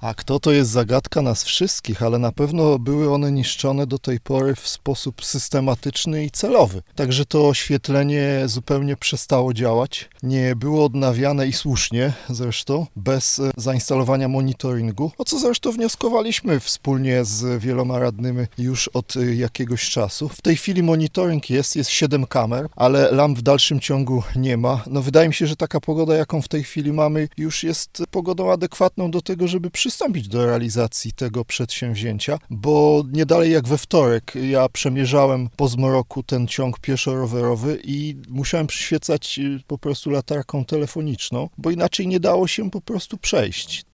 A kto to jest zagadka nas wszystkich, ale na pewno były one niszczone do tej pory w sposób systematyczny i celowy. Także to oświetlenie zupełnie przestało działać. Nie było odnawiane i słusznie zresztą, bez zainstalowania monitoringu, o co zresztą wnioskowaliśmy wspólnie z wieloma radnymi już od jakiegoś czasu. W tej chwili monitoring jest 7 kamer, ale lamp w dalszym ciągu nie ma. No wydaje mi się, że taka pogoda, jaką w tej chwili mamy, już jest pogodą adekwatną do tego, żeby przystąpić do realizacji tego przedsięwzięcia, bo nie dalej jak we wtorek ja przemierzałem po zmroku ten ciąg pieszo-rowerowy i musiałem przyświecać po prostu latarką telefoniczną, bo inaczej nie dało się po prostu przejść.